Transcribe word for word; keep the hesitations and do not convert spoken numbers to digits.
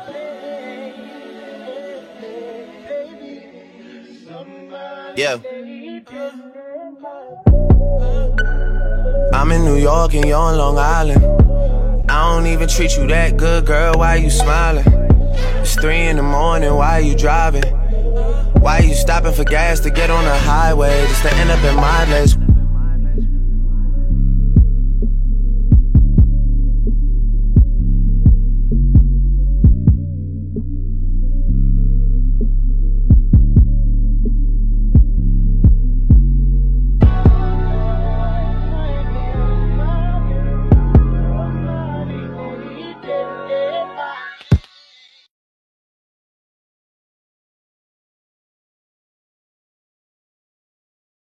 Yeah. I'm in New York and you're on Long Island. I don't even treat you that good, girl, why you smiling? It's three in the morning, why you driving? Why you stopping for gas to get on the highway just to end up in my place?